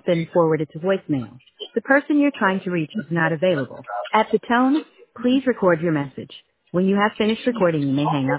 been forwarded to voicemail. The person you're trying to reach is not available. At the tone, please record your message. When you have finished recording, you may hang up.